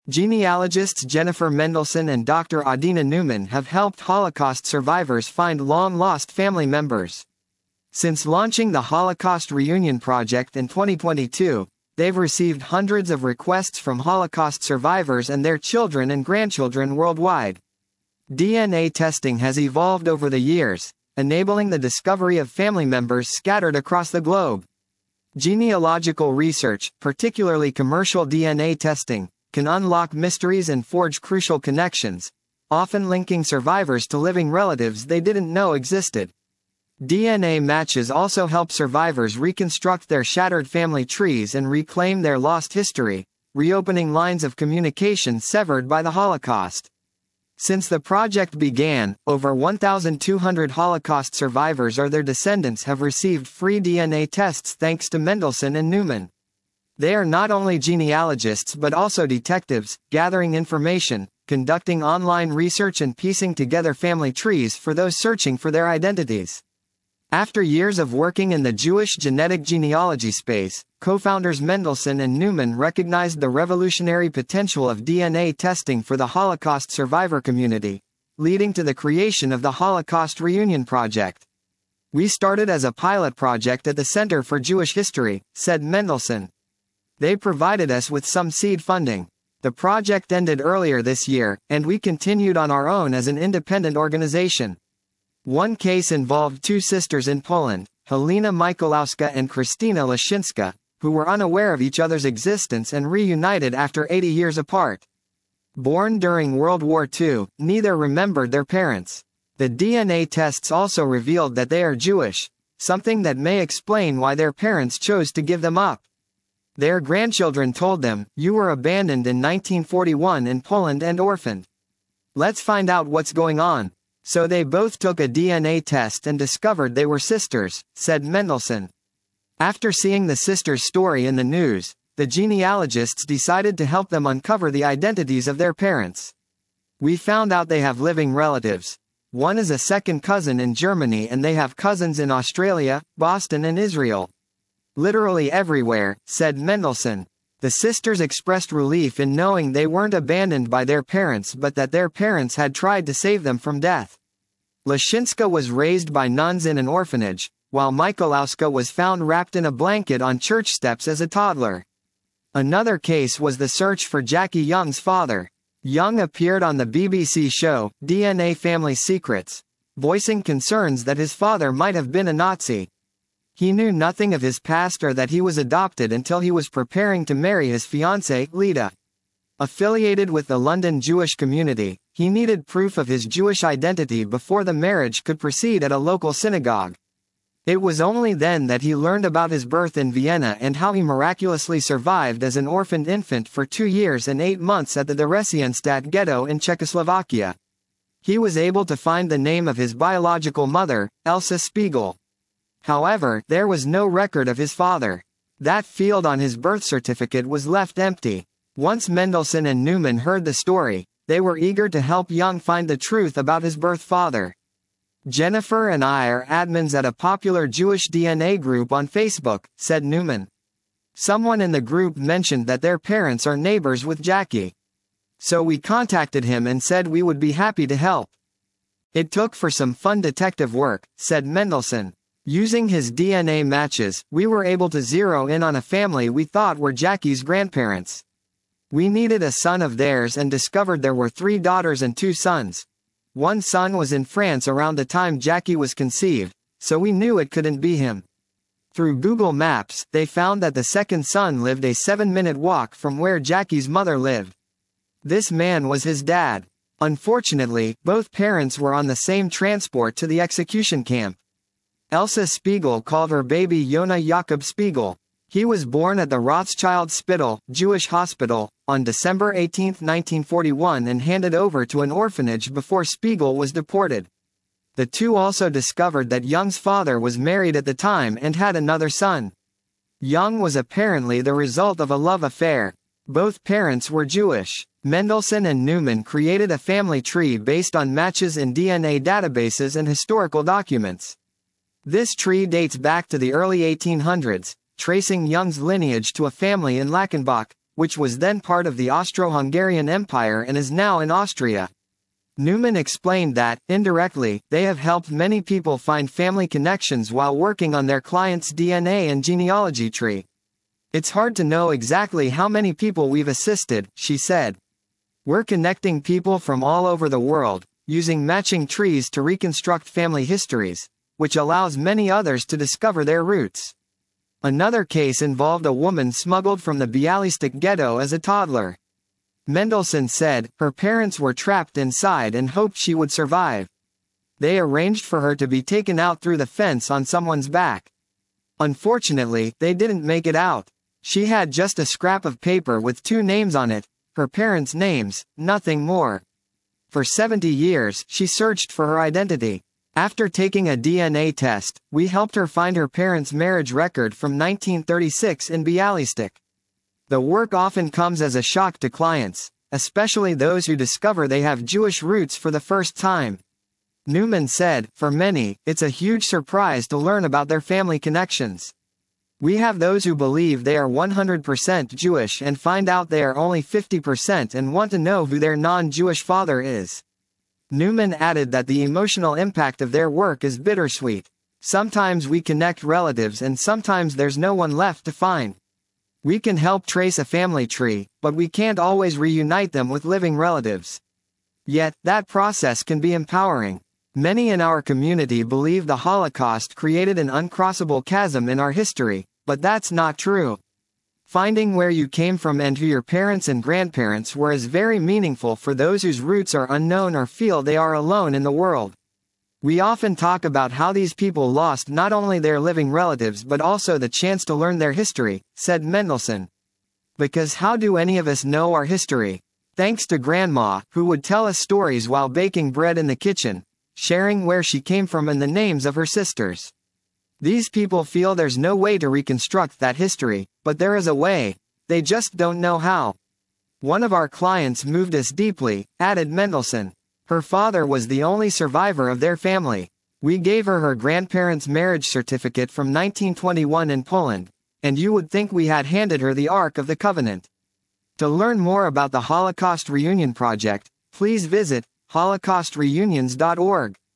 Genealogists Jennifer Mendelsohn and Dr. Adina Newman have helped Holocaust survivors find long-lost family members. Since launching the Holocaust Reunion Project in 2022, they've received hundreds of requests from Holocaust survivors and their children and grandchildren worldwide. DNA testing has evolved over the years, enabling the discovery of family members scattered across the globe. Genealogical research, particularly commercial DNA testing, can unlock mysteries and forge crucial connections, often linking survivors to living relatives they didn't know existed. DNA matches also help survivors reconstruct their shattered family trees and reclaim their lost history, reopening lines of communication severed by the Holocaust. Since the project began, over 1,200 Holocaust survivors or their descendants have received free DNA tests thanks to Mendelsohn and Newman. They are not only genealogists but also detectives, gathering information, conducting online research and piecing together family trees for those searching for their identities. After years of working in the Jewish genetic genealogy space, co-founders Mendelsohn and Newman recognized the revolutionary potential of DNA testing for the Holocaust survivor community, leading to the creation of the Holocaust Reunion Project. "We started as a pilot project at the Center for Jewish History," said Mendelsohn. "They provided us with some seed funding. The project ended earlier this year, and we continued on our own as an independent organization." One case involved two sisters in Poland, Helena Michalowska and Krystyna Lashinska, who were unaware of each other's existence and reunited after 80 years apart. Born during World War II, neither remembered their parents. The DNA tests also revealed that they are Jewish, something that may explain why their parents chose to give them up. Their grandchildren told them, "You were abandoned in 1941 in Poland and orphaned. Let's find out what's going on." So they both took a DNA test and discovered they were sisters, said Mendelsohn. After seeing the sisters' story in the news, the genealogists decided to help them uncover the identities of their parents. "We found out they have living relatives. One is a second cousin in Germany and they have cousins in Australia, Boston and Israel. Literally everywhere," said Mendelsohn. The sisters expressed relief in knowing they weren't abandoned by their parents but that their parents had tried to save them from death. Lashinska was raised by nuns in an orphanage, while Michalowska was found wrapped in a blanket on church steps as a toddler. Another case was the search for Jackie Young's father. Young appeared on the BBC show, DNA Family Secrets, voicing concerns that his father might have been a Nazi. He knew nothing of his past or that he was adopted until he was preparing to marry his fiancée, Lida. Affiliated with the London Jewish community, he needed proof of his Jewish identity before the marriage could proceed at a local synagogue. It was only then that he learned about his birth in Vienna and how he miraculously survived as an orphaned infant for 2 years and 8 months at the Theresienstadt ghetto in Czechoslovakia. He was able to find the name of his biological mother, Elsa Spiegel. However, there was no record of his father. That field on his birth certificate was left empty. Once Mendelsohn and Newman heard the story, they were eager to help Young find the truth about his birth father. "Jennifer and I are admins at a popular Jewish DNA group on Facebook," said Newman. "Someone in the group mentioned that their parents are neighbors with Jackie. So we contacted him and said we would be happy to help. It took for some fun detective work," said Mendelsohn. "Using his DNA matches, we were able to zero in on a family we thought were Jackie's grandparents. We needed a son of theirs and discovered there were 3 daughters and 2 sons. One son was in France around the time Jackie was conceived, so we knew it couldn't be him. Through Google Maps, they found that the second son lived a 7-minute walk from where Jackie's mother lived. This man was his dad. Unfortunately, both parents were on the same transport to the execution camp. Elsa Spiegel called her baby Yonah Jakob Spiegel. He was born at the Rothschild Spittal, Jewish hospital, on December 18, 1941 and handed over to an orphanage before Spiegel was deported. The two also discovered that Young's father was married at the time and had another son. Young was apparently the result of a love affair. Both parents were Jewish. Mendelsohn and Newman created a family tree based on matches in DNA databases and historical documents. This tree dates back to the early 1800s, tracing Young's lineage to a family in Lackenbach, which was then part of the Austro-Hungarian Empire and is now in Austria. Newman explained that, indirectly, they have helped many people find family connections while working on their clients' DNA and genealogy tree. It's hard to know exactly how many people we've assisted, she said. We're connecting people from all over the world, using matching trees to reconstruct family histories, which allows many others to discover their roots. Another case involved a woman smuggled from the Bialystok ghetto as a toddler. Mendelsohn said, her parents were trapped inside and hoped she would survive. They arranged for her to be taken out through the fence on someone's back. Unfortunately, they didn't make it out. She had just a scrap of paper with 2 names on it, her parents' names, nothing more. For 70 years, she searched for her identity. After taking a DNA test, we helped her find her parents' marriage record from 1936 in Bialystok. The work often comes as a shock to clients, especially those who discover they have Jewish roots for the first time. Newman said, for many, it's a huge surprise to learn about their family connections. We have those who believe they are 100% Jewish and find out they are only 50% and want to know who their non-Jewish father is. Newman added that the emotional impact of their work is bittersweet. Sometimes we connect relatives and sometimes there's no one left to find. We can help trace a family tree, but we can't always reunite them with living relatives. Yet, that process can be empowering. Many in our community believe the Holocaust created an uncrossable chasm in our history, but that's not true. Finding where you came from and who your parents and grandparents were is very meaningful for those whose roots are unknown or feel they are alone in the world. We often talk about how these people lost not only their living relatives but also the chance to learn their history, said Mendelsohn. Because how do any of us know our history? Thanks to Grandma, who would tell us stories while baking bread in the kitchen, sharing where she came from and the names of her sisters. These people feel there's no way to reconstruct that history, but there is a way. They just don't know how. One of our clients moved us deeply, added Mendelsohn. Her father was the only survivor of their family. We gave her her grandparents' marriage certificate from 1921 in Poland, and you would think we had handed her the Ark of the Covenant. To learn more about the Holocaust Reunion Project, please visit holocaustreunions.org.